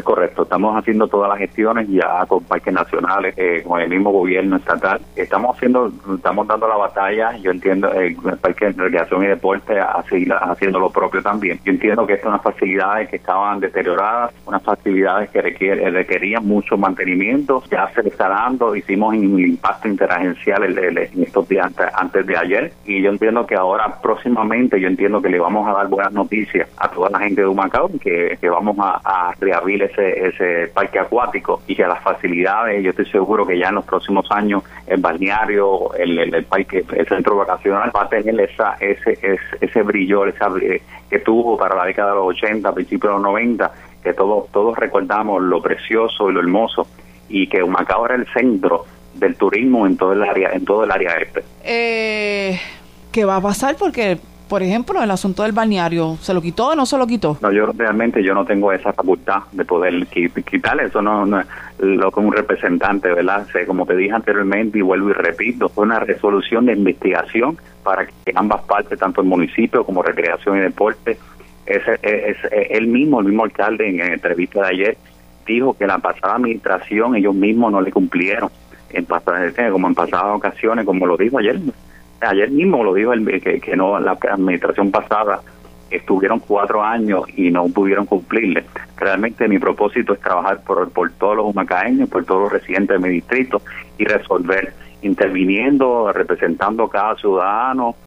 correcto. Estamos haciendo todas las gestiones ya con parques nacionales, con el mismo gobierno estatal. Estamos dando la batalla. Yo entiendo el Parque de Recreación y Deporte haciendo lo propio también. Yo entiendo que estas son unas facilidades que estaban deterioradas, unas facilidades que requerían mucho mantenimiento. Ya se le está dando. Hicimos un impacto interagencial en estos días antes de ayer, y yo entiendo que ahora próximamente que le vamos a dar buenas noticias a toda la gente de Humacao, que vamos a reabrir ese parque acuático, y que las facilidades, yo estoy seguro que ya en los próximos años el balneario, el parque, el centro vacacional va a tener ese brillo, que tuvo para la década de los 80, principios de los 90, que todos recordamos lo precioso y lo hermoso, y que Humacao era el centro del turismo en todo el área este. ¿Qué va a pasar? Porque, por ejemplo, el asunto del balneario, ¿se lo quitó o no se lo quitó? No, yo no tengo esa facultad de poder quitar eso, no lo que un representante, ¿verdad? Como te dije anteriormente y vuelvo y repito, fue una resolución de investigación para que ambas partes, tanto el municipio como Recreación y Deporte, el mismo alcalde en entrevista de ayer dijo que la pasada administración ellos mismos no le cumplieron en pasadas ocasiones, como lo dijo ayer mismo lo dijo que no, la administración pasada estuvieron 4 años y no pudieron cumplirle. Realmente mi propósito es trabajar por todos los humacaeños, por todos los residentes de mi distrito, y resolver, interviniendo, representando a cada ciudadano,